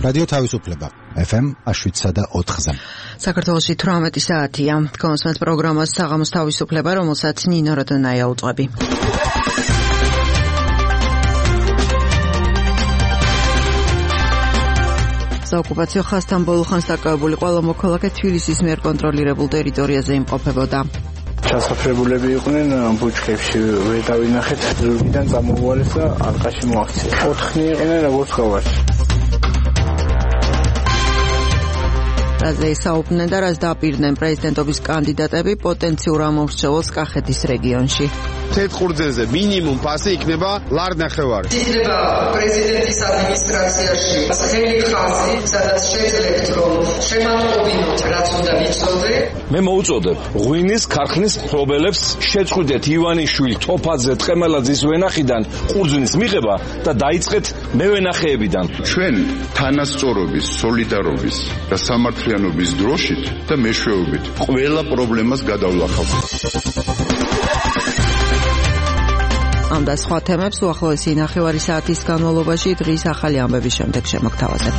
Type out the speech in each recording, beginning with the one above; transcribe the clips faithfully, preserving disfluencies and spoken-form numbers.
რადიო თავისუფლება ეფ ემ შვიდსა და ოთხზე. საქართველოში თვრამეტი საათია. კონსმეთ პროგრამას საღამოს თავისუფლება, რომელსაც ნინო როდონაია უძღვები. საოკუპაციო ხაზთან ბოლო ხანს დაკავებული ყველა მოქალაქე თბილისის მიერ კონტროლირებულ ტერიტორიაზე იმყოფებოდა. ჩასაფრებულები იყვნენ ბუჩქებში, ვეტავინახეთ ზურგიდან წამოუვალეს და ალყაში მოაქცია. ოთხნი იყვნენ როგორც ყოველს. რაზე ისაუბრნენ და რას დაპირდნენ პრეზიდენტობის კანდიდატები პოტენციურ ამომრჩეველს კახეთის რეგიონში. თეთრ ხურძეზე მინიმუმ ფასი იქნება ლარნახევარი. იქნება პრეზიდენტის ადმინისტრაციაში ხელი ხაზი, სადაც შეძლებთ რომ შემატყობინოთ რაც უნდა ვიცოდე. მე მოუწოდებ ღვინის ქარხნის მფლობელებს შეწყვიტეთ ივანიშვილ, თოფაძე, ტყემალაძის ვენახიდან ყურძნის მიღება და დაიწყეთ მევენახეებიდან. ჩვენ თანასწორობის, სოლიდარობის და სამართლიანობის დროშით და მეშვეობით ყველა პრობლემას გადავლახავთ. ამ და სხვა თემებს უახლოესი ნახევარი საათის განმავლობაში დღის ახალი ამბების შემდეგ შემოგთავაზებთ.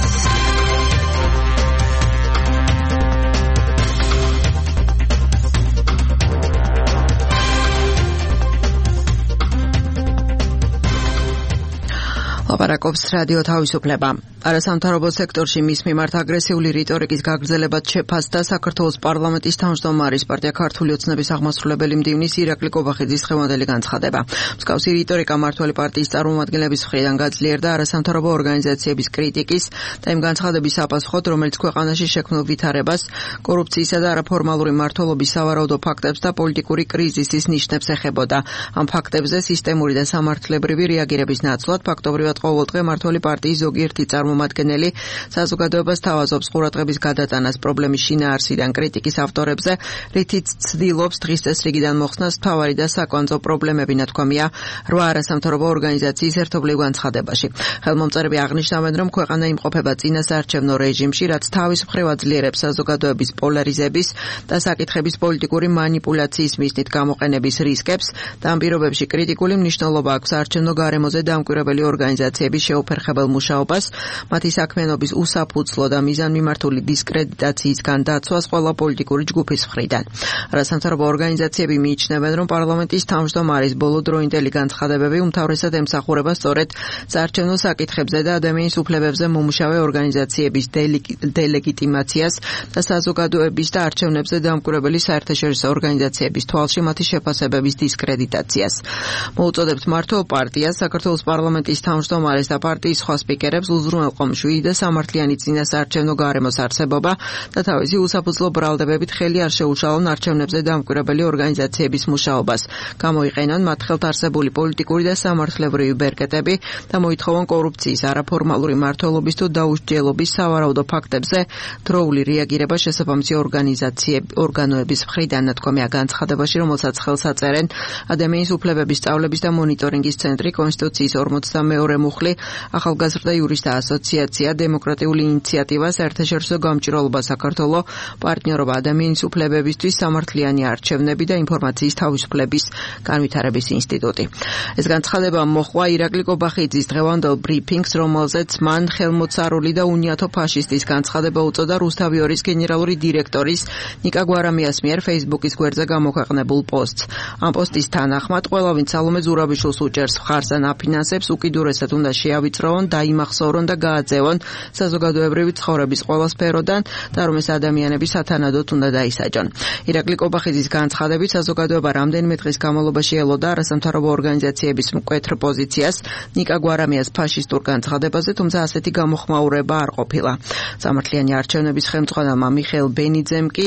ლაპარაკობს რადიო თავისუფლება. არასამთავრობო სექტორში მის მიმართ აგრესიული რიტორიკის გაგრძელებად შეფასდა საქართველოს პარლამენტის თავმჯდომარის პარტია ქართული ოცნების აღმასრულებელი მდივნის ირაკლი კობახიძის დღევანდელი განცხადება. მსგავსი რიტორიკა მართველი პარტიის წარმომადგენლების მხრიდან გაძლიერდა არასამთავრობო ორგანიზაციების κρიტიკის და იმ განცხადების საპასუხოდ, რომელიც ქვეყანაში შექმნილ ვითარებას, კორუფციისა და არაფორმალური მმართველობის სავარაუდო ფაქტებს და პოლიტიკური კრიზისის ნიშნებს ეხებოდა. ამ ფაქტებზე სისტემური და სამართლებრივი რეაგირების ნაცვლად ფაქტობრივად ყოველდღე მართველი პარტიის ზოგიერთი წარმომადგენელი საზოგადოებას თავაზობს ყურადღების გადატანას პრობლემის შინაარსიდან კრიტიკის ავტორებზე, რითიც ცდილობს დღის წესრიგიდან მოხსნას მთავარი და საკვანძო პრობლემები, ნათქვამია რვა არასამთავრობო ორგანიზაციის ერთობლივ განცხადებაში. ხელმომწერები აღნიშნავენ, რომ ქვეყანა იმყოფება წინასაარჩევნო რეჟიმში, რაც თავის მხრივ აძლიერებს საზოგადოების პოლარიზების და საკითხების პოლიტიკური манипуляციის მიზნით გამოყენების რისკებს და ამ პირობებში კრიტიკული მნიშვნელობა აქვს საარჩევნო გარემოზე დამკვირვებელი ორგანიზაციების შეუფერხებელ მუშაობას, მათი საქმიანობის უსაფუძლო და მიზანმიმართული დისკრედიტაციისგან დაცვას ყველა პოლიტიკური ჯგუფის მხრიდან. არასამთავრობო ორგანიზაციები მიიჩნევენ, რომ პარლამენტის თავმჯდომარის ბოლოდროინდელი განცხადებები უმთავრესად ემსახურება სწორედ საარჩევნო საკითხებზე და ადამიანის უფლებებზე მომუშავე ორგანიზაციების დელეგიტიმაციას და საზოგადოების და არჩევნებზე დამკვირვებელი საერთაშორისო ორგანიზაციების თვალში მათი შეფასებების დისკრედიტაციას. მოუწოდებთ მმართველ პარტიას, საქართველოს პარლამენტის თავმჯდომარეს და პარტიის სხვა სპიკერებს უზრუნველყო მშვიდი და სამართლიანი წინასაარჩევნო გარემოს არსებობა და თავისი უსაფუძლო ბრალდებებით ხელი არ შეუშალონ არჩევნებზე დამკვირვებელი ორგანიზაციების მუშაობას. გამოიყენონ მათ ხელთ არსებული პოლიტიკური და სამართლებრივი ბერკეტები და მოითხოვონ კორუფციის, არაფორმალური მმართველობის თუ დაუსჯელობის სავარაუდო ფაქტებზე დროული რეაგირება შესაბამისი ორგანიზაციების ორგანოების მხრიდან, ნათქვამია განცხადებაში, რომელსაც ხელს აწერენ ადამიანის უფლებების სწავლების და მონიტორინგის ცენტრი, კონსტიტუციის ორმოცდამეორე მუხლი, ახალგაზრდა იურისტთა ასოციაცია, დემოკრატიული ინიციატივა, საერთაშორისო გამჭირვალობა საქართველო, პარტნიორობა ადამიანის უფლებებისთვის, სამართლიანი არჩევნები და ინფორმაციის თავისუფლების განვითარების ინსტიტუტი. ეს განცხადება მოჰყვა ირაკლი კობახიძის დღევანდელ ბრიფინგს, რომელზეც მან ხელმოწარული და უნიათო ფაშისტის განცხადება უწოდა რუსთავიორის გენერალური დირექტორის ნიკა გვარამიას მიერ Facebook-ის გვერდზე გამოქვეყნებულ პოსტს. ამ პოსტის თანახმად, ყველა ვინც სალომე ზურაბიშვილს უჭერს მხარს ან აფინანსებს, უკიდურესად უნდა შეავიწროვონ, დაიმახსოვრონ და გააძევონ საზოგადოებრივი ცხოვრების ყველა სფეროდან და რომ ეს ადამიანები სათანადოდ უნდა დაისაჯონ. ირაკლი კობახიძის განცხადებით საზოგადოება რამდენიმე დღის განმავლობაში ელოდა არასამთავრობო ორგანიზაციების მკვეთრ პოზიციას ნიკა გვარამიას ფაშისტურ განცხადებაზე, თუმცა ასეთი გამოხმაურება არ ყოფილა. სამართლიანი არჩევნების ხელმძღვანელმა მიხეილ ბენიძემ კი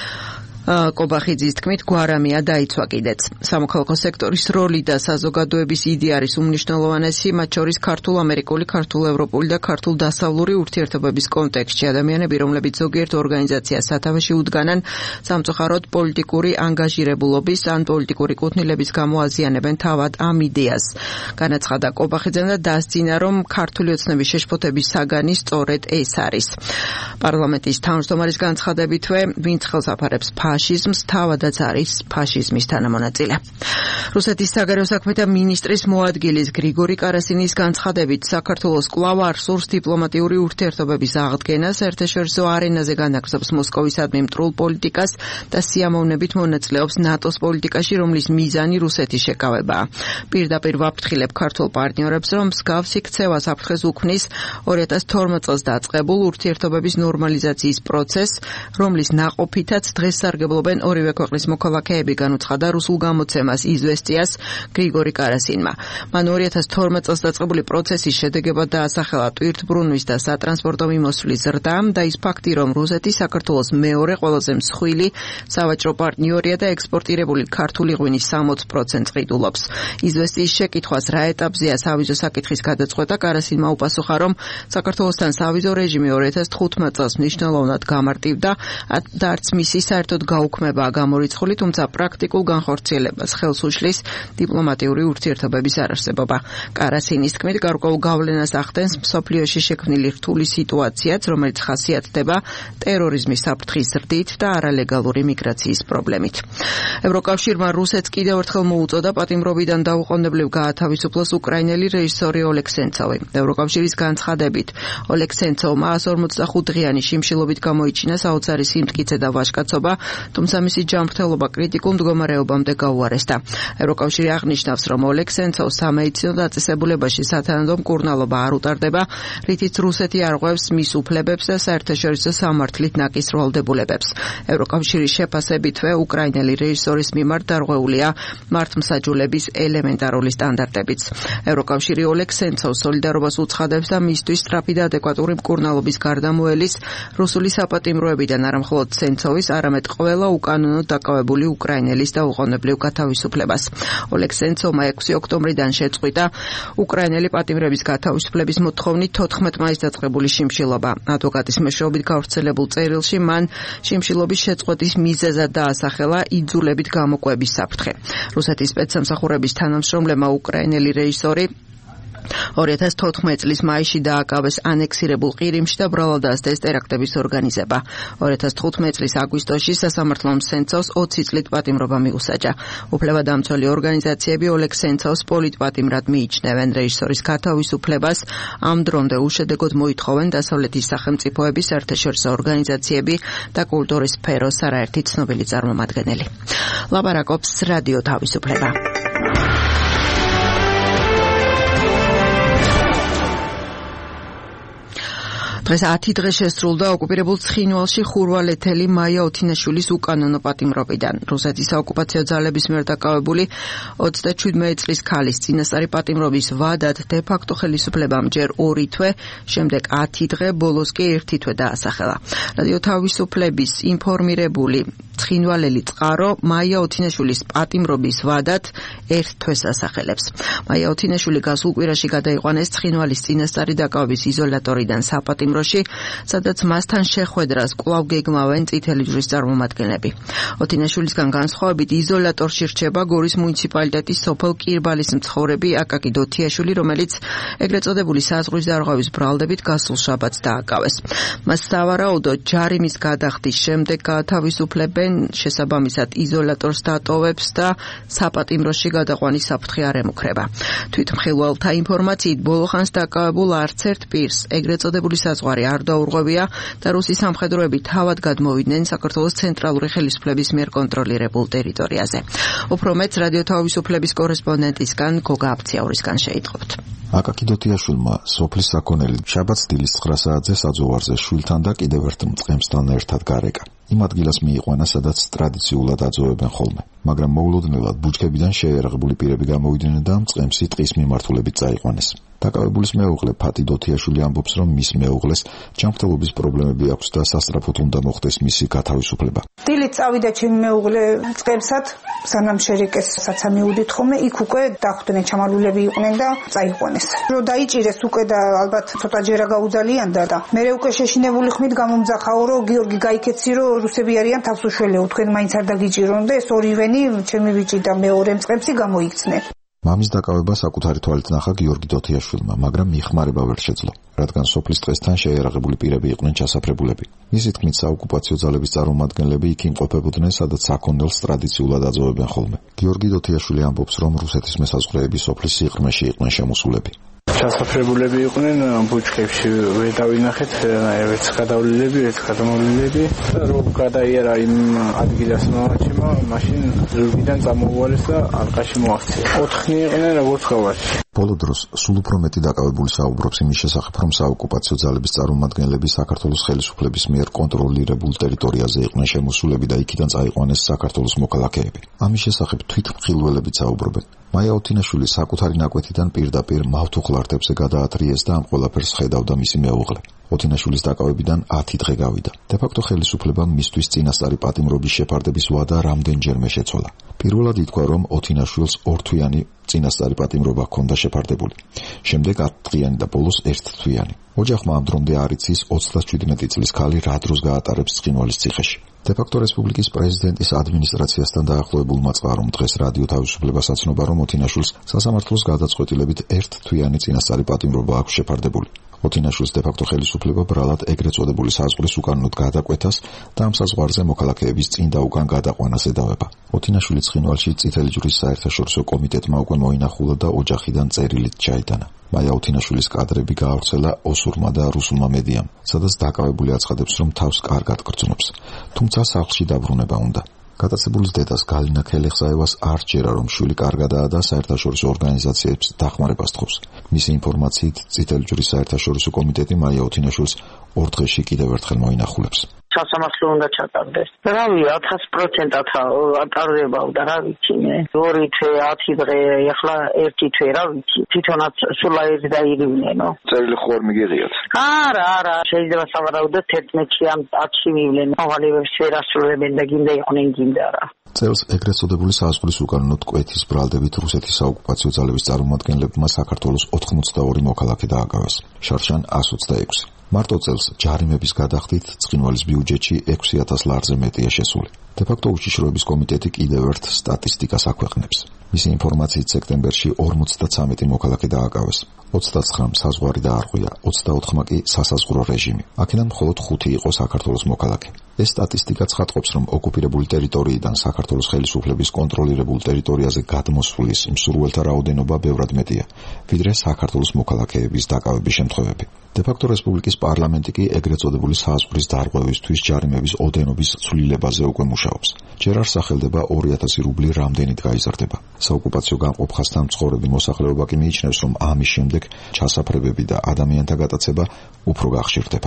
კობახიძის თქმით გვარამია დაიცვა კიდეც. სამოქალაქო სექტორის როლი და საზოგადოების იდეა არის უმნიშვნელოვანესი, მათ შორის ქართულ-ამერიკული, ქართულ-ევროპული და ქართულ-დასავლური ურთიერთობების კონტექსტში. ადამიანები, რომლებიც ზოგიერთ ორგანიზაციას სათავეში უდგანან, სამწუხაროდ პოლიტიკური ანგაჟირებულობის ან პოლიტიკური კუთვნილების გამო აზიანებენ თავად ამ იდეას. განაცხადა კობახიძემ და დასძინა, რომ ქართული ოცნების შეშფოთების საგანი სწორედ ეს არის. პარლამენტის თავმჯდომარის განცხადებითვე, ვინც ხელს აფარებს ფაშიზმს, თავადაც არის ფაშიზმის თანამონაწილე. რუსეთის საგარეო საქმეთა მინისტრის მოადგილის გრიგორი კარასინის განცხადებით, საქართველოს კვლავ არ სურს დიპლომატიური ურთიერთობების აღდგენა, საერთაშორისო არენაზე განაგრძობს მოსკოვისადმი მტრულ პოლიტიკას და სიამოვნებით მონაწილეობს ნატოს პოლიტიკაში, რომლის მიზანი რუსეთის შეკავებაა. პირდაპირ ვაფრთხილებ ქართულ პარტნიორებს, რომ მსგავსი ქცევა საფრთხეს უქმნის ორი ათას თორმეტ წელს დაწყებულ ურთიერთობების ნორმალიზაციის პროცესს, რომლის ნაყოფითაც დღეს სარგებლობენ ორივე ქვეყნის მოქალაქეები, განუცხადა რუსულ გამოცემას იზვესტიას გრიგორი კარასინმა. მან ორი ათას თორმეტ წელს დაწყებული პროცესის შედეგებად დაასახელა ტვირთბრუნვის და სატრანსპორტო მიმოსვლის ზრდა და ის ფაქტი, რომ რუსეთი საქართველოს მეორე ყველაზე მსხვილი სავაჭრო პარტნიორია და ექსპორტირებული ქართული ღვინის სამოცი პროცენტს ყიდულობს. იზვესტიის შეკითხვას რა ეტაპზეა სავიზო საკითხის გადაწყვეტა, კარასინმა უპასუხა, რომ საქართველოსთან სავიზო რეჟიმი ორი ათას თხუთმეტ წელს მნიშვნელოვნად გამარტივდა და არც მისი საერთოდ გაუქმებაა გამორიცხული, თუმცა პრაქტიკულ განხორციელებას ხელს უშლის დიპლომატიური ურთიერთობების არარსებობა. კარასინის თქმით, გარკვეულ გავლენას ახდენს მსოფლიოში შექმნილი რთული სიტუაციაც, რომელიც ხასიათდება ტერორიზმის საფრთხის ზრდით და არალეგალური მიგრაციის პრობლემით. ევროკავშირმა რუსეთს კიდევ ერთხელ მოუწოდა პატიმრობიდან დაუყოვნებლივ გაათავისუფლოს უკრაინელი რეჟისორი ოლეგ სენცოვი. ევროკავშირის განცხადებით, ოლეგ სენცოვმა εκατს ორმოცდახუთ დღიანი შიმშილობით გამოიჩინა საოცარი სიმტკიცე და ვაჟკაცობა, თუმცა მისი ჯანმრთელობა კრიტიკულ მდგომარეობამდე გაუარესდა. ევროკავშირი აღნიშნავს, რომ ოლეგ სენცოვს სამედიცინო დაწესებულებაში სათანადო მკურნალობა არ უტარდება, რითიც რუსეთი არღვევს მის უფლებებს და საერთაშორისო სამართლით ნაკისრ ვალდებულებებს. ევროკავშირის შეფასებითვე უკრაინელი რეჟისორის მიმართ დარღვეულია მართლმსაჯულების ელემენტარული სტანდარტებიც. ევროკავშირი ოლეგ სენცოვს სოლიდარობას უცხადებს და მისთვის სწრაფი და ადეკვატური მკურნალობის გარდამოელის რუსული საპატიმროებიდან არამხოლოდ სენცოვის, არამედ ყველა უკანონოდ დაკავებული უკრაინელის დაუყოვნებლივ გათავისუფლებას. ოლეგ სენცოვმა ექვსი ოქტომბრიდან შეწყვიტა უკრაინელი პატიმრების გათავისუფლების მოთხოვნით თოთხმეტ მაისს დაწყებული შიმშილობა. ადვოკატის მეშვეობით გავრცელებულ წერილში მან შიმშილობის შეწყვეტის მიზეზად დაასახელა იძულებით გამოკვების საფრთხე. რუსეთის სპეცსამსახურების თანამშრომლებმა უკრაინელი რეჟისორი ორი ათას თოთხმეტ წლის მაისში დააკავეს ანექსირებულ ყირიმში და ბრალად დაასწრეს ტერაქტების ორგანიზება. ორი ათას თხუთმეტ წლის აგვისტოში სასამართლომ სენცოვს ოცი წლით პატიმრობა მიუსაჯა. უფლებადამცველი ორგანიზაციები ოლეგ სენცოვს პოლიტპატიმრად მიიჩნევენ. რეჟისორის გათავისუფლებას ამ დრომდე უშედეგოდ მოითხოვენ დასავლეთის სახელმწიფოები, საერთაშორისო ორგანიზაციები და კულტურის სფეროს არაერთი ცნობილი წარმომადგენელი. ლაპარაკობს რადიო თავისუფლება. დღეს ათი დღე შესრულდა ოკუპირებულ ცხინვალში ხურვალეთელი მაია ოთინაშვილის უკანონო პატიმრობიდან. რუსეთის საოკუპაციო ძალების მიერ დაკავებული ოცდაჩვიდმეტი წლის ქალის წინასწარი პატიმრობის ვადად დე-ფაქტო ხელისუფლებამ ჯერ ორი თვე, შემდეგ ათი დღე, ბოლოს კი ერთი თვე დაასახელა. რადიო თავისუფლების ინფორმირებული ცხინვალელი წყარო მაია ოთინაშვილის პატიმრობის ვადად ერთ თვეს ასახელებს. მაია ოთინაშვილი გასულ კვირაში გადაიყვანეს ცხინვალის წინასწარი დაკავების იზოლატორიდან საპატიმროში, სადაც მასთან შეხვედრას კვლავ გეგმავენ წითელი ჯვრის წარმომადგენლები. ოთინაშვილისგან განსხვავებით იზოლატორში რჩება გორის მუნიციპალიტეტის სოფელ კირბალის მცხოვრები აკაკი დოთიაშვილი, რომელიც ეგრეთ წოდებული საზღვრის დარღვევის ბრალდებით გასულ შაბათს დააკავეს. მას სავარაუდოდ ჯარიმის გადახდის შემდეგ გაათავისუფლებენ, შესაბამისად იზოლატორს დატოვებს და საპატიმროში გადაყვანის საფრთხე არ ემუქრება. თვითმხილველთა ინფორმაციით ბოლო ხანს დაკავებულ არც ერთ პირს ეგრეთ წოდებული საზღვარი არ დაურღვევია და რუსი სამხედროები თავად გადმოვიდნენ საქართველოს ცენტრალური ხელისუფლების მიერ კონტროლირებულ ტერიტორიაზე. უფრო მეტს რადიო თავისუფლების კორესპონდენტისგან გოგა აფციაურისგან შეიტყობთ. აკაკი დოთიაშვილმა სოფლის საქონელი შაბათს დილის ცხრა საათზე საძოვარზე შვილთან და კიდევ ერთ მწყემსთან ერთად გარეკა. იმ ადგილას მიიყვანა, სადაც ტრადიციულად აძოვებენ ხოლმე, მაგრამ მოულოდნელად ბუჩქებიდან შეიარაღებული პირები გამოვიდნენ და მწყემსი ტყის მიმართულებით წაიყვანეს. დაკავებულის მეუღლე ფატი დოთიაშვილი ამბობს, რომ მის მეუღლეს ჯანმრთელობის პრობლემები აქვს და სასწრაფოდ უნდა მოხდეს მისი გათავისუფლება. დილით წავიდა ჩემი მეუღლე წყემსად, სანამ შერიკეს საცა მიუდით ხოლმე, იქ უკვე დახვდნენ ჩამალულები იყვნენ და წაიყვანეს. რო დაიჭირეს უკვე და ალბათ ცოტა ჯერა გაუძალიანდა და მე უკვე შეშინებული ხმით გამომძახაო, რომ გიორგი გაიქეცი, რომ რუსები არიან თავს უშველეო, თქვენ მაინც არ დაგიჭირონ და ეს ორივენი ჩემი ბიჭი და მეორე მწყემსი გამოიქცნენ. მამის დაკავება საკუთარი თვალით ნახა გიორგი დოთიაშვილმა, მაგრამ მიხმარება ვერ შეძლო, რადგან სოფლის დღესთან შეიარაღებული პირები იყვნენ ჩასაფრებულები. მისი თქმით, საოკუპაციო ძალების წარმომადგენლები იქ იმყოფებოდნენ, სადაც საქონელს ტრადიციულად აძოვებენ ხოლმე. გიორგი დოთიაშვილი ამბობს, რომ რუსეთის მესაზღვრეები სოფლის სიღრმეში იყვნენ შემოსულები. ჩასაფრებულები იყვნენ ბუჩქებში, ვერ დავინახეთ, ერთ გადავლილები, ერთ გადამოვლილები და რომ გადაიარა იმ ადგილას მამაჩემ, მაშინ ზურგიდან წამოუვალეს და ალყაში მოაქცია. ოთხი იყვნენ როგორც გავარში. ბოლო დროს სულ უფრო მეტი დაკავებული საუბრობს იმის შესახებ, რომ საოკუპაციო ძალების წარმომადგენლები საქართველოს ხელისუფლების მიერ კონტროლირებულ ტერიტორიაზე იყვნენ შემოსულები და იქიდან წაიყვანეს საქართველოს მოქალაქეები. ამის შესახებ თვითმხილველებით საუბრობენ. მაია ოთინაშვილი საკუთარი ნაკვეთიდან პირდაპირ მავთუხლართებზე გადაათრიეს და ამ ყველაფერს ხედავდა მისი მეუღლე. ოთინაშვილის დაკავებიდან ათი დღე გავიდა. დე-ფაქტო ხელისუფლებამ მისთვის წინასწარი პატიმრობის შეფარდების ვადა რამდენჯერმე შეცვალა. პირველად ითქვა, რომ ოთინაშვილს ორთვიანი წინასწარი პატიმრობა ჰქონდა შეფარდებული. შემდეგ ათდღიანი და ბოლოს ერთთვიანი. ოჯახმა ამ დრომდე არ იცის ოცდაშვიდმეტი წლის ქალი რა დროს გაატარებს ცხინვალის ციხეში. დე-ფაქტო რესპუბლიკის პრეზიდენტის ადმინისტრაციასთან დაახლოებულმა წყარომ დღეს რადიო თავისუფლებას აცნობა, რომ ოთინაშვილს სასამართლოს გადაწყვეტილებით ერთთვიანი წინასწარი პატიმრობა აქვს შეფარდებული. ოთინაშვილს დე-ფაქტო ხელისუფლება ბრალად ეგრეთ წოდებული საზღვრის უკანონოდ გადაკვეთას და ამ საზღვარზე მოქალაქეების წინ და უკან გადაყვანას ედავება. ოთინაშვილი ცხინვალში წითელი ჯვრის საერთაშორისო კომიტეტმა უკვე მოინახულა და ოჯახიდან წერილით ჩაიტანა. მაია ოთინაშვილის კადრები გაავრცელა ოსურმა და რუსულმა მედიამ, სადაც დაკავებული აცხადებს, რომ თავს კარგად გრძნობს, თუმცა სახლში დაბრუნება უნდა. გადაცებულის დედას გალინა ქელეხსაევას არ სჯერა, რომ შვილი კარგადაა და საერთაშორისო ორგანიზაციებს დახმარებას თხოვს. მისი ინფორმაციით, წითელი ჯვრის საერთაშორისო კომიტეტი მაია ოთინაშვილს ორ დღეში კიდევ ერთხელ მოინახულებს. სასამართლო უნდა ჩატარდეს. რავი, ათას პროცენტად ატარდებავ და რა ვიცი მე. ორი თვე, ათი დღე, ახლა ერთი თვე, რა ვიცი. თვითონაც სულ აირს დაირივნენო. წერილი ხო არ მიგიღიათ? არა, არა, შეიძლება სავარაუდოდ თერთმეტში ამ ათში მივლენ. მოვალეებს ვერ ასრულებენ და გინდა იყვნენ, გინდა რა. წელს ეგრეთ წოდებული საზღვრის უკანონოდ კვეთის ბრალდებით რუსეთის საოკუპაციო ძალების წარმომადგენლებმა საქართველოს ოთხმოცდაორი მოქალაქე დააკავეს. შარშან ას ოცდაექვსი. მარტო წელს ჯარიმების გადახდით ცხინვალის ბიუჯეტში ექვსი ათას ლარზე მეტია შესული. დე-ფაქტო უშიშროების კომიტეტი კიდევ ერთ სტატისტიკას აქვეყნებს. მისი ინფორმაციით სექტემბერში ორმოცდაცამეტი მოქალაქე დააკავეს. ოცდაცხრამ საზღვარი დაარღვია, ოცდაოთხმა კი სასაზღვრო რეჟიმი. აქედან მხოლოდ ხუთი იყო საქართველოს მოქალაქე. ეს სტატისტიკა ცხადყოფს, რომ ოკუპირებული ტერიტორიიდან საქართველოს ხელისუფლების კონტროლირებულ ტერიტორიაზე გადმოსვლის მსურველთა რაოდენობა ბევრად მეტია, ვიდრე საქართველოს მოქალაქეების დაკავების შემთხვევები. დე-ფაქტო რესპუბლიკის პარლამენტი კი ეგრეთ წოდებული საზღვრის დარღვევისთვის ჯარიმების ოდენობის ცვლილებაზე უკვე მუშაობს. ჯერ არ სახელდება ორი ათასი რუბლი რამდენით გაიზარდება. საოკუპაციო განყოფასთან მცხოვრები მოსახლეობა კი მიიჩნევს, რომ ამის შემდეგ ჩასაფრებები და ადამიანთა გატაცება უფრო გახშირდება.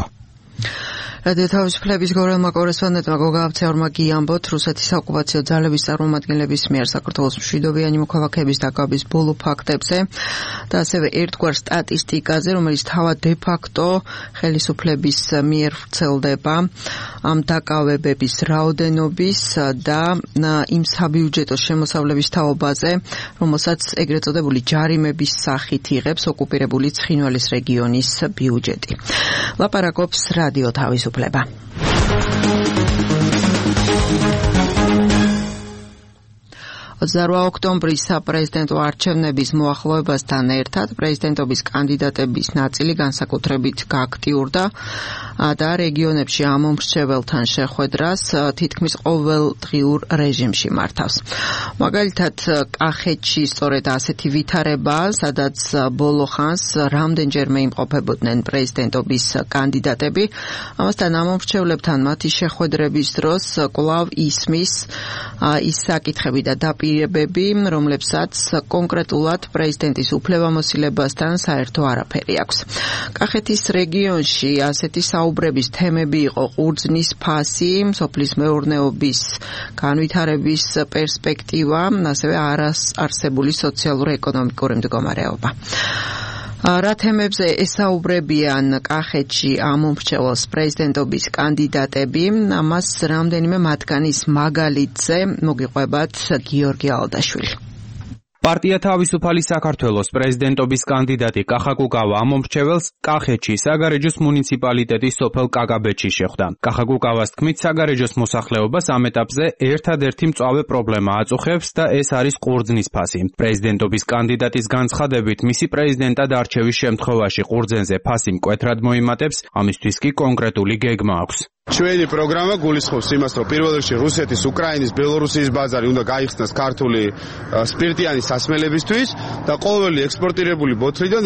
რადიო თავისუფლების გორელმა კორესპონდენტმა გოგა აბცეორმა გიამბოთ, რუსეთის საოკუპაციო ძალების წარმომადგენლების მიერ საქართველოს მშვიდობიანი მოქალაქეების დაკავების ბოლო ფაქტებზე და ასევე ერთგვარ სტატისტიკაზე, რომელიც თავად დე-ფაქტო ხელისუფლების მიერ ვრცელდება ამ დაკავებების რაოდენობის და იმ საბიუჯეტო შემოსავლების თაობაზე, რომელსაც ეგრეთ წოდებული ჯარიმების სახით იღებს ოკუპირებული ცხინვალის რეგიონის ბიუჯეტი. ლაპარაკობს რადიო თავისუფლება. ოცდაორ ოქტომბრის საპრეზიდენტო არჩევნების მოახლოებასთან ერთად პრეზიდენტობის კანდიდატების ნაწილი განსაკუთრებით გააქტიურდა და რეგიონებში ამომრჩეველთან შეხვედრას თითქმის ყოველდღიურ რეჟიმში მართავს. მაგალითად, კახეთში სწორედ ასეთი ვითარებაა, სადაც ბოლო ხანს რამდენჯერმე იმყოფებოდნენ პრეზიდენტობის კანდიდატები. ამასთან ამომრჩევლებთან მათი შეხვედრების დროს კვლავ ისმის ის საკითხები და დაპირებები, რომლებსაც კონკრეტულად პრეზიდენტის უფლებამოსილებასთან საერთო არაფერი აქვს. კახეთის რეგიონში ასეთი საუბრების თემები იყო ყურძნის ფასი, სოფლის მეურნეობის განვითარების პერსპექტივა, ასევე არასარსებული სოციალურ-ეკონომიკური მდგომარეობა. რა თემებზე ესაუბრებიან კახეთში ამომრჩეველს პრეზიდენტობის კანდიდატები, ამას რამდენიმე მათგანის მაგალითზე მოგიყვებათ გიორგი ალდაშვილი. პარტია თავისუფალი საქართველოს პრეზიდენტობის კანდიდატი კახა კუკავა ამომრჩეველს კახეთში საგარეჯოს მუნიციპალიტეტის სოფელ კაკაბეთში შეხვდა. კახა კუკავას თქმით, საგარეჯოს მოსახლეობას ამ ეტაპზე ერთადერთი მწვავე პრობლემა აწუხებს და ეს არის ყურძნის ფასი. პრეზიდენტობის კანდიდატის განცხადებით, მისი პრეზიდენტად არჩევის შემთხვევაში ყურძენზე ფასი მკვეთრად მოიმატებს, ამისთვის კი კონკრეტული გეგმა აქვს. ჩვენი პროგრამა გულისხმობს იმას, რომ პირველ რიგში რუსეთის, უკრაინის, ბელორუსიის ბაზარი უნდა გაიხსნას ქართული სპირტიანი სასმელებისთვის და ყოველი ექსპორტირებული ბოთლიდან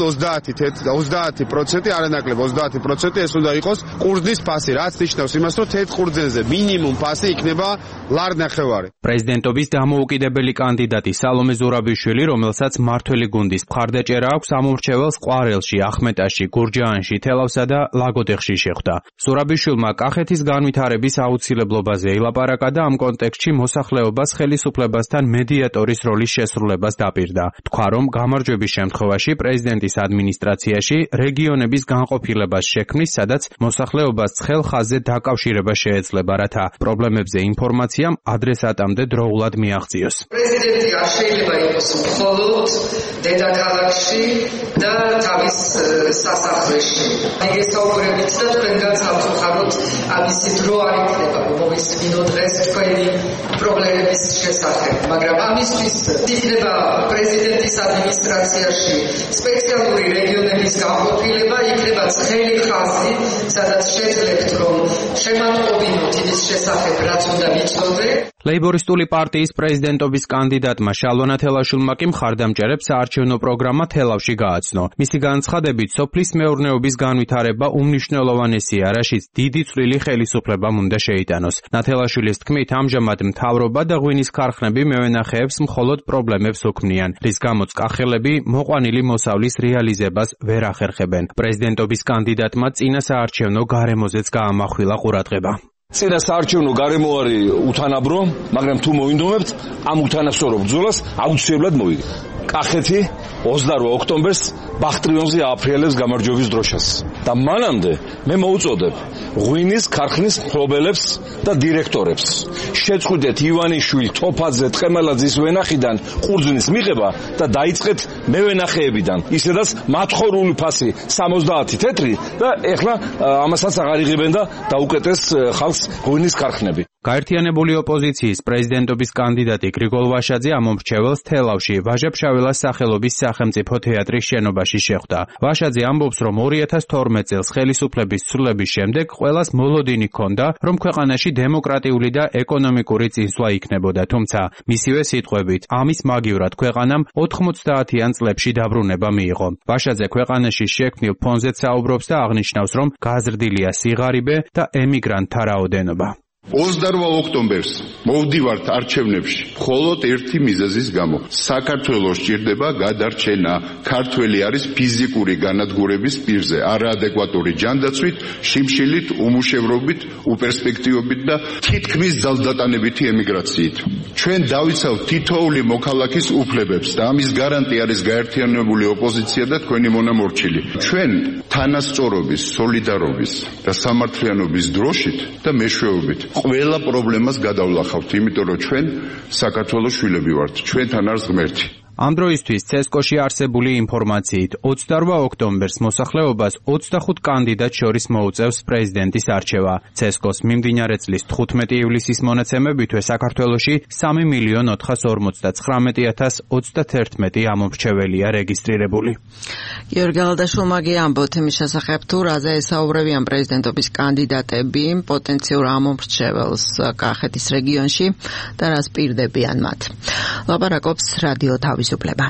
ოცდაათი პროცენტი, არანაკლებ ოცდაათი პროცენტი ეს უნდა იყოს ყურძნის ფასი, რაც ნიშნავს იმას, რომ თეთრ ყურძენზე მინიმუმ ფასი იქნება ლარნახევარი. პრეზიდენტობის დამოუკიდებელი კანდიდატი სალომე ზურაბიშვილი, რომელსაც მართველი გუნდის მხარდაჭერა აქვს, ამომრჩეველს ყვარელში, ახმეტაში, გურჯაანში, თელავსა და ლაგოდეხში შეხვდა. ზურაბიშვილმა კახეთ ის განვითარების აუცილებლობაზე ილაპარაკა და ამ კონტექსტში მოსახლეობას ხელისუფლებასთან მედიატორის როლის შესრულებას დაპირდა. თქვა, რომ გამარჯვების შემთხვევაში პრეზიდენტის ადმინისტრაციაში რეგიონების განყოფილებას შექმნის, სადაც მოსახლეობას ცხელ ხაზზე დაკავშირება შეეძლება, რათა პრობლემებზე ინფორმაციამ ადრესატამდე დროულად მიაღწიოს. პრეზიდენტი არ შეიძლება იყოს მხოლოდ დედაქალაქში და თავის სასახლეში. მიგესაუბრებით და თქვენგან სამწუხაროდ ამისი დრო არ იქნება, რომ მოვისმინო დღეს თქვენი პრობლემების შესახებ, მაგრამ ამისთვის იქნება პრეზიდენტის ადმინისტრაციაში სპეციალური რეგიონების განყოფილება, იქნება ცხელი ხაზი, სადაც შეძლებთ, რომ შემატყობინოთ იმის შესახებ, რაც უნდა ვიცოდე. ლეიბორისტული პარტიის პრეზიდენტობის კანდიდატმა შალვა თელაშვილმა კი მხარდამჭერებს საარჩევნო პროგრამა თელავში გააცნო. მისი განცხადებით, სოფლის მეურნეობის განვითარება უმნიშვნელოვანესია, რაშიც დიდი წვლილი ხელისუფლებამ უნდა შეიტანოს. ნათელაშვილის თქმით, ამჟამად მთავრობა და ღვინის ქარხნები მევენახეებს მხოლოდ პრობლემებს უქმნიან, რის გამოც კახელები მოყვანილი მოსავლის რეალიზებას ვერ ახერხებენ. პრეზიდენტობის კანდიდატმა წინა საარჩევნო გარემოზეც გაამახვილა ყურადღება. წინა საარჩევნო გარემო არის უთანაბრო, მაგრამ თუ მოინდომებთ, ამ უთანასწორო ბრძოლას აუცილებლად მოვიგებთ. კახეთი ოცდაოთხ ოქტომბერს ბახტრიონზე ააფრიალებს გამარჯვების დროშას. და მანამდე მე მოუწოდებ ღვინის ქარხნის მფლობელებს და დირექტორებს. შეწყვიტეთ ივანიშვილ, თოფაძე, ტყემალაძის ვენახიდან ყურძნის მიღება და დაიწყეთ მევენახეებიდან. ისედაც მათხოვრული ფასი სამოცდაათი თეთრი და ეხლა ამასაც აღარ იღებენ და დაუკეტეს ხალხს ღვინის ქარხნები. გაერთიანებული ოპოზიციის პრეზიდენტობის კანდიდატი გრიგოლ ვაშაძე ამომრჩეველს თელავში ვაჟა-ფშაველას სახელობის სახელმწიფო თეატრის შენობაში შეხვდა. ვაშაძე ამბობს, რომ ორი ათას თორმეტ წელს ხელისუფლების ცვლილების შემდეგ ყველას მოლოდინი ჰქონდა, რომ ქვეყანაში დემოკრატიული და ეკონომიკური წინსვლა იქნებოდა, თუმცა მისივე სიტყვებით, ამის მაგივრად ქვეყანამ ოთხმოცდაათიან წლებში დაბრუნება მიიღო. ვაშაძე ქვეყანაში შექმნილ ფონზეც საუბრობს და აღნიშნავს, რომ გაზრდილია სიღარიბე და ემიგრანტთა რაოდენობა. ოცდაოთხ ოქტომბერს მოვდივართ არჩევნებში მხოლოდ ერთი მიზეზის გამო. საქართველოს სჭირდება გადარჩენა. ქართველი არის ფიზიკური განადგურების პირზე, არაადეკვატური ჯანდაცვით, შიმშილით, უმუშევრობით, უპერსპექტივობით და თითქმის ძალდატანებითი ემიგრაციით. ჩვენ დავიცავთ თითოეული მოქალაქის უფლებებს და ამის გარანტი არის გაერთიანებული ოპოზიცია და თქვენი მონამორჩილი. ჩვენ თანასწორობის, სოლიდარობის და სამართლიანობის დროშით და მეშვეობით ყველა პრობლემას გადავლახავთ, იმიტომ რომ ჩვენ საქართველოს შვილები ვართ, ჩვენთან არის ღმერთი. ამ დროისთვის ცესკოში არსებული ინფორმაციით ოცდაოთხ ოქტომბერს მოსახლეობას ოცდახუთ კანდიდატ შორის მოუწევს პრეზიდენტის არჩევა. ცესკოს მიმდინარე წლის თხუთმეტი ივლისის მონაცემებითვე საქართველოში სამი მილიონ ოთხას ორმოცდათხრამეტი ათას ოცდათერთმეტი ამომრჩეველია რეგისტრირებული. გიორგი ალდაშვილმა ამბობთ იმის შესახებ, თუ რაზე ესაუბრებიან პრეზიდენტობის კანდიდატები პოტენციურ ამომრჩეველს კახეთის რეგიონში და რას პირდებიან მათ. ლაპარაკობს რადიო თავისუფლება.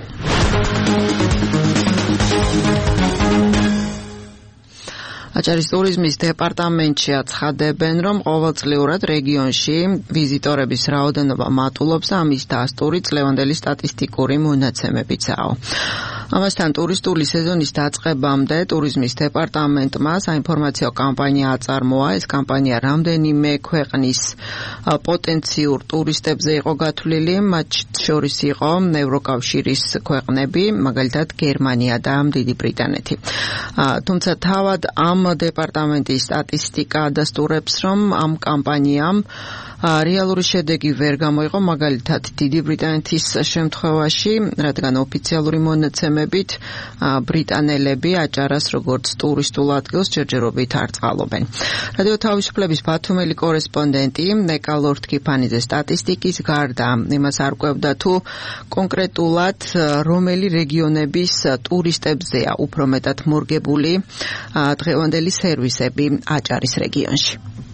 აჭარის ტურიზმის დეპარტამენტში აცხადებენ, რომ ყოველწლიურად რეგიონში ვიზიტორების რაოდენობა მატულობს და ამის დასტური წლევანდელი სტატისტიკური მონაცემებიცაა. ამასთან ტურისტული სეზონის დაწყებამდე ტურიზმის დეპარტამენტმა საინფორმაციო კამპანია აწარმოა. ეს კამპანია რამდენიმე ქვეყნის პოტენციურ ტურისტებზე იყო გათვლილი, მათ შორის იყო ევროკავშირის ქვეყნები, მაგალითად გერმანია და დიდი ბრიტანეთი. თუმცა თავად ამ დეპარტამენტის სტატისტიკა ადასტურებს, რომ ამ კამპანიამ რეალური შედეგი ვერ გამოიღო, მაგალითად დიდი ბრიტანეთის შემთხვევაში, რადგან ოფიციალური მონაცემებით ბრიტანელები აჭარას როგორც ტურისტულ ადგილს ჯერჯერობით არ წყალობენ. რადიო თავისუფლების ბათუმელი კორესპონდენტი ნეკა ლორთქიფანიძე სტატისტიკის გარდა იმას არ ყვევდა თუ კონკრეტულად რომელი რეგიონების ტურისტებზეა უფრო მეტად მორგებული დღევანდელი სერვისები აჭარის რეგიონში.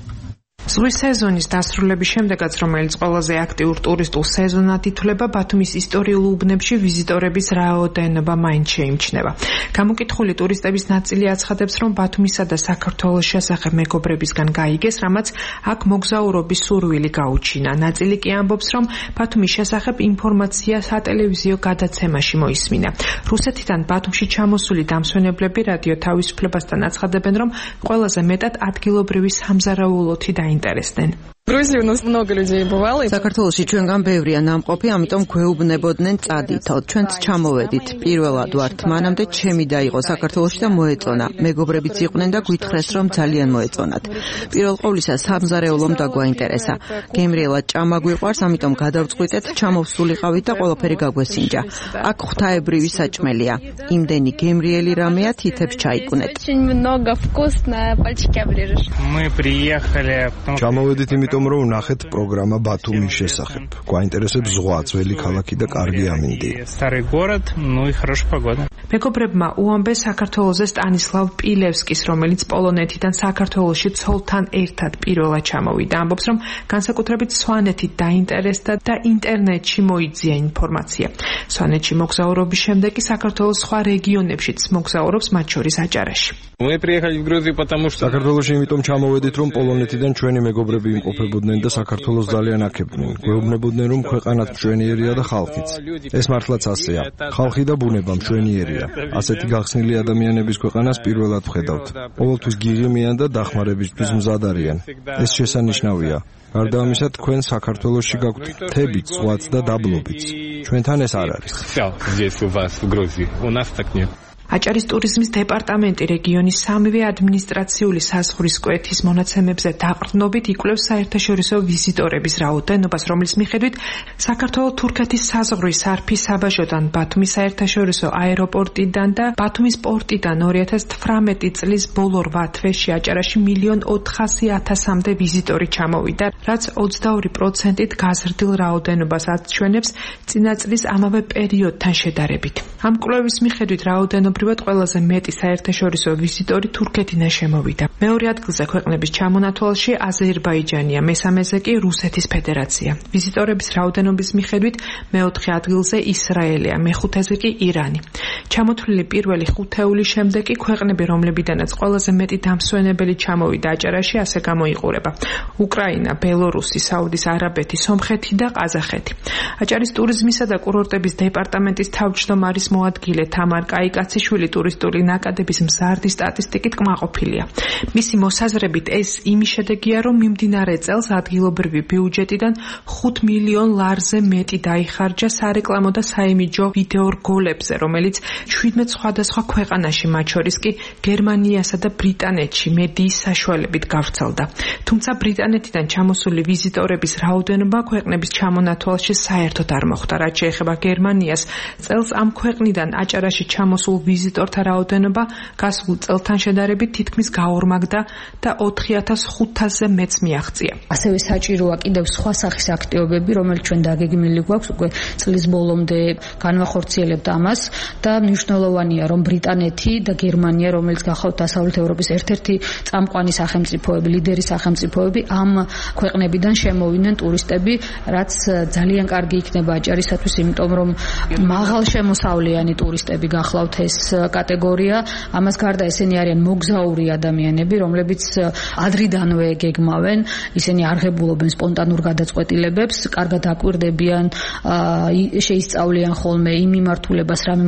ზღვის სეზონის დასრულების შემდეგაც, რომელიც ყველაზე აქტიურ ტურისტულ სეზონად ითვლება, ბათუმის ისტორიულ უბნებში ვიზიტორების რაოდენობა მაინც შეიმჩნევა. გამოკითხული ტურისტების ნაწილი აცხადებს, რომ ბათუმისა და საქართველოს შესახებ მეგობრებისგან გაიგეს, რამაც აქ მოგზაურობის სურვილი გაუჩინა. ნაწილი კი ამბობს, რომ ბათუმის შესახებ ინფორმაცია სატელევიზიო გადაცემაში მოისმინა. რუსეთიდან ბათუმში ჩამოსული დამსვენებლები რადიო თავისუფლებასთან აცხადებენ, რომ ყველაზე მეტად ადგილობრივი სამზარეულოთი და ინტერესდნენ. Грузии у нас много людей бывало. საქართველოში ჩვენგან ბევრია ნამყოფი, ამიტომ გვეუბნებოდნენ წადითო. ჩვენც ჩამოვედით. პირველად ვართ, მანამდე ჩემი დაიღო საქართველოში და მოეწონა. მეგობრებიც იყვნენ და გვითხრეს, რომ ძალიან მოეწონათ. პირველ ყოვლისა სამზარეულომ დაგვაინტერესა. გემრიელად ჭამა გვიყვარს, ამიტომ გადავწყვიტეთ, ჩამოვსულიყავით და ყველაფერი გაგვესინჯა. აქ ღვთაებრივი საჭმელია. იმდენი გემრიელი რამეა, თითებს ჩაიკუნეთ. Очень много вкусно, пальчики оближешь. Мы приехали. ჩამოვედით იმიტომ რომ ვნახეთ პროგრამა ბათუმის შესახებ. გვაინტერესებს ზღვა, ძველი ქალაქი და კარგი ამინდი. Старый город, ну и хорошая погода. მეგობრებმა უამბეს საქართველოზე სტანისლავ პილევსკის, რომელიც პოლონეთიდან საქართველოში ცოლთან ერთად პირველად ჩამოვიდა. ამბობს, რომ განსაკუთრებით სვანეთით დაინტერესდა და ინტერნეტში მოიძია ინფორმაცია. სვანეთში მოგზაურობის შემდეგ კი საქართველოს სხვა რეგიონებშიც მოგზაურობს, მათ შორის აჭარაში. Мы приехали в Грузию, потому что საქართველოში იმიტომ ჩამოვედით, რომ პოლონეთიდან ჩვენი მეგობრები იმყოფებოდნენ და საქართველოს ძალიან აქებდნენ. გვეუბნებოდნენ, რომ ქვეყანაც მშვენიერია და ხალხიც. ეს მართლაც ასეა. ხალხი და ბუნება მშვენიერია. ასეთი გახსნილი ადამიანების ქვეყანას პირველად ვხედავთ. ყოველთვის გიღიმიან და დახმარებისთვის მზად არიან. ეს შესანიშნავია. გარდა ამისა, თქვენ საქართველოში გაქვთ მთებიც, ზღვაც და დაბლობიც. ჩვენთან ეს არ არის. Здесь у вас в Грузии. У нас так нет. აჭარის ტურიზმის დეპარტამენტი რეგიონის სამივე ადმინისტრაციული საზღვრის კვეთის მონაცემებზე დაყრდნობით იკვლევს საერთაშორისო ვიზიტორების რაოდენობას, რომლის მიხედვით საქართველო-თურქეთის საზღვრის არფის საბაჟოდან ბათუმის საერთაშორისო აეროპორტიდან და ბათუმის პორტიდან ორი ათას თვრამეტი წლის ბოლო რვა თვეში აჭარაში მილიონ ოთხასი ათასამდე ვიზიტორი ჩამოვიდა, რაც ოცდაორი პროცენტით გაზრდილ რაოდენობას აჩვენებს წინა წლის ამავე პერიოდთან შედარებით. ამ კვლევის მიხედვით რაოდენობა Привет, ყველაზე მეტი საერთაშორისო ვიზიტორი თურქეთიდან შემოვიდა. მეორე ადგილზე ქვეყნების ჩამონათვალში აზერბაიჯანია, მესამეზე კი რუსეთის ფედერაცია. ვიზიტორების რაოდენობის მიხედვით მეოთხე ადგილზე ისრაელია, მეხუთეზე კი ირანი. ჩამოთვლილი პირველი ხუთეულის შემდეგ კი ქვეყნები, რომლებიდანაც ყველაზე მეტი დამსვენებელი ჩამოვიდა აჭარაში, ასე გამოიყურება: უკრაინა, ბელორუსი, საუდის არაბეთი, სომხეთი და ყაზახეთი. აჭარის ტურიზმისა და კურორტების დეპარტამენტის თავმჯდომარის მოადგილე თამარ კაიკაცი შვილი ტურისტული ნაკადების მზარდი სტატისტიკით კმაყოფილია. მისი მოსაზრებით ეს იმის შედეგია, რომ მიმდინარე წელს ადგილობრივი ბიუჯეტიდან ხუთ მილიონ ლარზე მეტი დაიხარჯა სარეკლამო და საიმიჯო ვიდეო რგოლებზე, რომელიც შვიდმეტ სხვადასხვა ქვეყანაში, მათ შორის კი გერმანიასა და ბრიტანეთში მედიის საშუალებით გავრცელდა. თუმცა ბრიტანეთიდან ჩამოსული ვიზიტორების რაოდენობა ქვეყნების ჩამონათვალში საერთოდ არ მოხვდა. რაც შეეხება გერმანიას, წელს ამ ქვეყნიდან აჭარაში ჩამოსულ ვიზიტორთა რაოდენობა გასულ წელთან შედარებით თითქმის გაორმაგდა და ოთხი ათას ხუთასზე მეც მიაღწია. ასევე საჭიროა კიდევ სხვა სახის აქტივობები, რომელიც ჩვენ დაგეგმილი გვაქვს უკვე წლის ბოლომდე განვახორციელებთ ამას და მნიშვნელოვანია, რომ ბრიტანეთი და გერმანია, რომელიც გახავთ დასავლეთ ევროპის ერთ-ერთი წამყვანი სახელმწიფოები, ლიდერი სახელმწიფოები, ამ ქვეყნებიდან შემოვიდნენ ტურისტები, რაც ძალიან კარგი იქნება აჭარისათვის, იმიტომ რომ მაღალშემოსავლიანი ტურისტები გახლავთ ეს კატეგორია. ამას გარდა ესენი არიან მოგზაური ადამიანები, რომლებიც ადრიდანვე გეგმავენ, ისინი არღებულობენ სპონტანურ გადაწყვეტილებებს, კარგად აკვირდებიან, შეისწავლიან ხოლმე იმ მიმართულებას, რა მიმართულება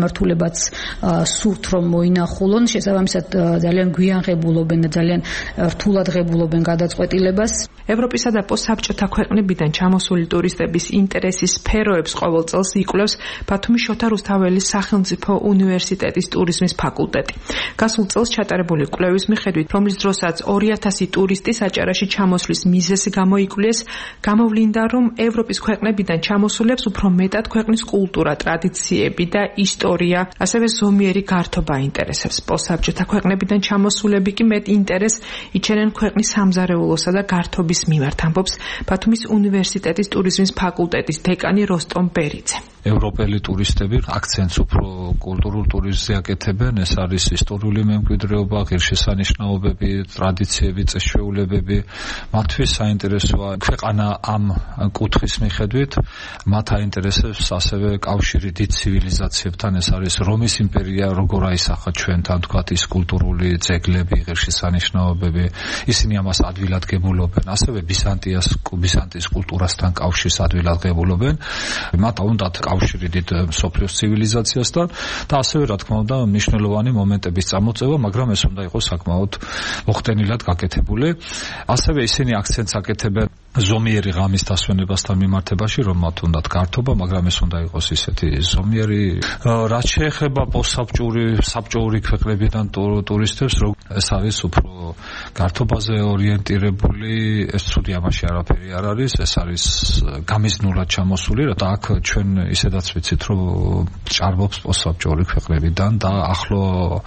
რომლებაც სურთ რომ მოინახულონ, შესაბამისად ძალიან გვიანღებულობენ და ძალიან რთულად ღებულობენ გადაწყვეტილებას. ევროპისა და პოსტსაბჭოთა ქვეყნებიდან ჩამოსული ტურისტების ინტერესის სფეროებს ყოველ წელს იკვლევს ბათუმის შოთა რუსთაველის სახელმწიფო უნივერსიტეტის ტურიზმის ფაკულტეტი. გასულ წელს ჩატარებული კვლევის მიხედვით, რომლის დროსაც ორი ათასი ტურისტი საჭარაში ჩამოსვლის მიზეზი გამოიკვლიეს, გამოვლინდა, რომ ევროპის ქვეყნებიდან ჩამოსულებს უფრო მეტად ქვეყნის კულტურა, ტრადიციები და ისტორია, ასევე ზომიერი გართობა აინტერესებს. პოსტსაბჭოთა ქვეყნებიდან ჩამოსულები კი მეტ ინტერესს იჩენენ ქვეყნის სამზარეულოსა და გართობის მიმართ, ამბობს ბათუმის უნივერსიტეტის ტურიზმის ფაკულტეტის დეკანი როსტომ ბერიძე. ევროპელი ტურისტები აქცენტს უფრო კულტურულ ტურიზმზე აკეთებენ, ეს არის ისტორიული მემკვიდრეობა, ღირსშესანიშნაობები, ტრადიციები, წესჩვეულებები. მათთვის საინტერესოა ქვეყანა ამ კუთხის მიხედვით, მათ აინტერესებს ასევე კავშირი დიდ ცივილიზაციებთან, ეს არის რომის იმპერია, როგორ აისახა ჩვენთან, თქვათ ის კულტურული ძეგლები, ღირსშესანიშნაობები, ისინი ამას ადვილად გებულობენ, ასევე ბიზანტიას, ბიზანტიის კულტურასთან კავშირს ადვილად გებულობენ. მათ უნდათ კავშირი დიდ მსოფლიოს ცივილიზაციასთან და ასევე რა თქმა უნდა მნიშვნელოვანი მომენტების წამოწევა, მაგრამ ეს უნდა იყოს საკმაოდ მოხდენილად გაკეთებული. ასევე ისინი აქცენტს აკეთებენ ზომიერი ღამის დასვენებასთან მიმართებაში, რომ მათ უნდათ გართობა, მაგრამ ეს უნდა იყოს ისეთი ზომიერი. რაც შეეხება პოსტსაბჭოური საბჭოური ქვეყნებიდან ტურისტებს, რომ ეს არის უფრო გართობაზე ორიენტირებული, ეს ცუდი ამაში არაფერი არ არის, ეს არის გამიზნულად ჩამოსული, და აქ ჩვენ ისედაც ვიცით, რომ ჭარბობს პოსტსაბჭოური ქვეყნებიდან და ახლო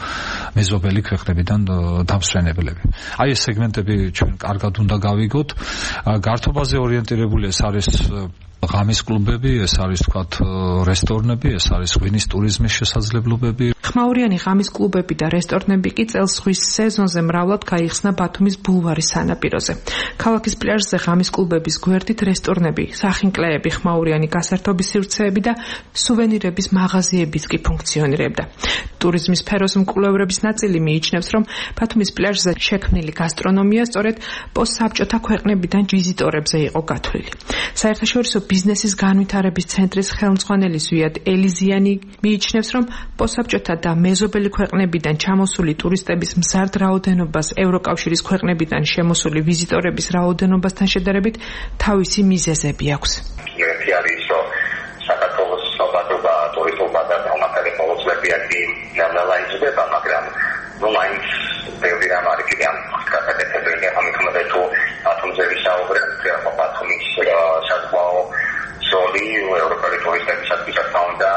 მეზობელი ქვეყნებიდან დამსვენებლები. აი ეს სეგმენტები ჩვენ კარგად უნდა გავიგოთ. გართობაზე ორიენტირებული ეს არის ღამის კლუბები, ეს არის თქვათ რესტორნები, ეს არის ღვინის ტურიზმის შესაძლებლობები. ხმაურიანი ღამის კლუბები და რესტორნები კი წელს ზღვის სეზონზე მრავლად გაიხსნა ბათუმის ბულვარის სანაპიროზე. ქალაქის პლაჟზე ღამის კლუბების გვერდით რესტორნები, სახინკლეები, ხმაურიანი გასართობის სივრცეები და სუვენირების მაღაზიებიც კი ფუნქციონირებდა. ტურიზმის სფეროს მკვლევრების ნაწილი მიიჩნევს, რომ ბათუმის პლაჟზე შექმნილი გასტრონომია სწორედ პოსტსაბჭოთა ქვეყნებიდან ვიზიტორებზე იყო გათვლილი. საერთაშორისო ბიზნესის განვითარების ცენტრის ხელმძღვანელი ზვიად ელიზიანი მიიჩნევს, რომ პოსტსაბჭოთა და მეზობელი ქვეყნებიდან ჩამოსული ტურისტების მზარდ რაოდენობას ევროკავშირის ქვეყნებიდან შემოსული ვიზიტორების რაოდენობასთან შედარებით თავისი მიზეზები აქვს. ერთი არის, რომ საქართველოს საბადოება, ტურისტობა და გამართებულობები ნელ-ნელა იზრდება, მაგრამ ნუ მაინც ბევრი რამ არის კიდე ამ გასაკეთებელი, ამიტომ თუ ბათუმზე ვისაუბრებ, ბათუმის საზღვაო ზოლი ევროპელი ტურისტებისათვის და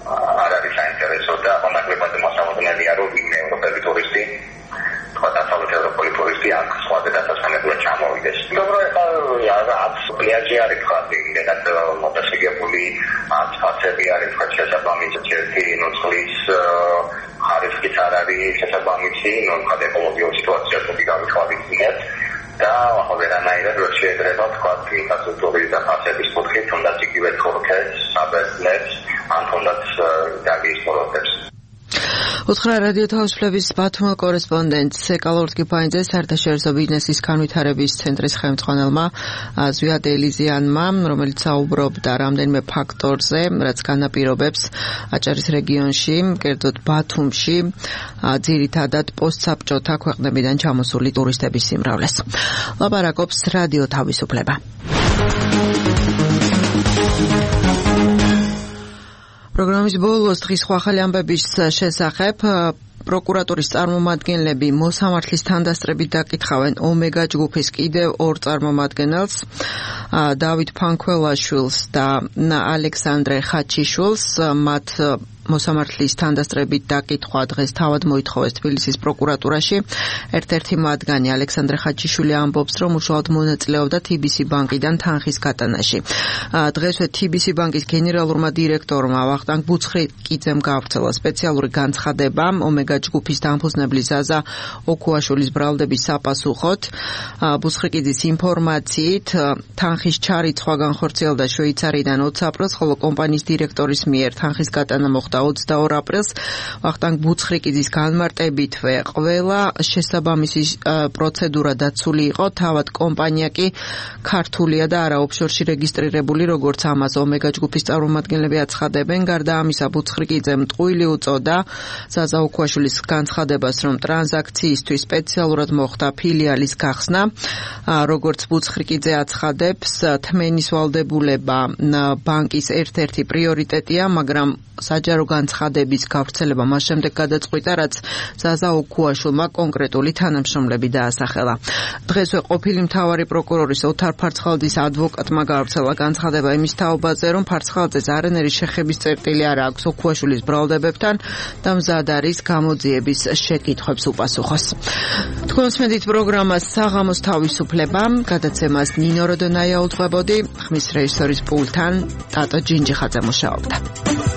არ არის საინტერესო და ამაგლებად მოსამართლეა, რომ ვინმე ევროპელი ტურისტი, თქვა დასავლეთ ევროპელი ტურისტი აქ სხვა დასასვენებლად ჩამოვიდეს. dobro, ეხლა აქ პლაჟი არის თქვა, იმედად მოტოსიგებული ასფალტები არის თქვა შესაბამისი ერთი ნოცხლის ხარისხიც არ არის შესაბამისი, ნუ თქვა ეკოლოგიური სიტუაცია თუ გავიხვალისწინებთ და ვერანაირად ვერ შეიძლება თქვა ინფრასტრუქტურის და ფასების კუთხით, თუნდაც იგივე თურქეთს, საბერძნეთს, ან თუნდაც დაგის პროდუქტებს. უთხრა რადიო თავისუფლების ბათუმ კორესპონდენტს ეკალორდ კიფაინძე საერთაშორისო ბიზნესის განვითარების ცენტრის ხელმძღვანელმა ზვიად ელიზიანმა, რომელიც საუბრობდა რამდენიმე ფაქტორზე, რაც განაპირობებს აჭარის რეგიონში, კერძოდ ბათუმში, ძირითადად პოსტსაბჭოთა ქვეყნებიდან ჩამოსული ტურისტების სიმრავლეს. ლაპარაკობს რადიო თავისუფლება. პროგრამის ბოლოს დღის სხვა ახალი ამბების შესახებ პროკურატურის წარმომადგენლები მოსამართლის თანდასწრებით დაკითხავენ ომეგა ჯგუფის კიდევ ორ წარმომადგენელს, დავით ფანქველაშვილს და ალექსანდრე ხაჩიშვილს. მათ მოსამართლის თანდასწრებით დაკითხვა დღეს თავად მოითხოვეს თბილისის პროკურატურაში. ერთ-ერთი მათგანი ალექსანდრე ხაჩიშვილი ამბობს, რომ უშუალოდ მონაწილეობდა თი ბი სი ბანკიდან თანხის გატანაში. დღესვე თი ბი სი ბანკის გენერალურმა დირექტორმა ვახტანგ ბუცხრიკიძემ გაავრცელა სპეციალური განცხადება ომეგა ჯგუფის დამფუძნებლის ზაზა ოქუაშვილის ბრალდების საპასუხოდ. ბუცხრიკიძის ინფორმაციით თანხის ჩარიცხვა განხორციელდა შვეიცარიიდან ოცი აპრილს, ხოლო კომპანიის დირექტორის მიერ თანხის გატანა მოხდა მოხდა ოცდაორ აპრილს ვახტანგ ბუცხრიკიძის განმარტებითვე ყველა შესაბამისი პროცედურა დაცული იყო, თავად კომპანია კი ქართულია და არა ოფშორში რეგისტრირებული, როგორც ამას ომეგა ჯგუფის წარმომადგენლები აცხადებენ. გარდა ამისა, ბუცხრიკიძემ ტყუილი უწოდა ზაზა უქვაშვილის განცხადებას, რომ ტრანზაქციისთვის სპეციალურად მოხდა ფილიალის გახსნა. როგორც ბუცხრიკიძე აცხადებს, თმენის ვალდებულება ბანკის ერთ-ერთი პრიორიტეტია, მაგრამ საჯარო განცხადების გავრცელება მას შემდეგ გადაწყვიტა, რაც ზაზა უქვაშვილმა კონკრეტული თანამშრომლები დაასახელა. დღესვე ყოფილი მთავარი პროკურორის ოთარ ფარცხალაძის ადვოკატმა გავრცელა განცხადება იმის თაობაზე, რომ ფარცხალაძეს არანაირი შეხების წერტილი არ აქვს უქვაშვილის ბრალდებებთან და მზად არის გამოძიების შეკითხვებს უპასუხოს. თქვენს მედით პროგრამას საღამოს თავისუფლება, გადაცემას ნინო როდონაია უთყვებოდი, ხმის რეჟისორის პულტთან ტატო ჯინჯიხაძე მუშაობდა.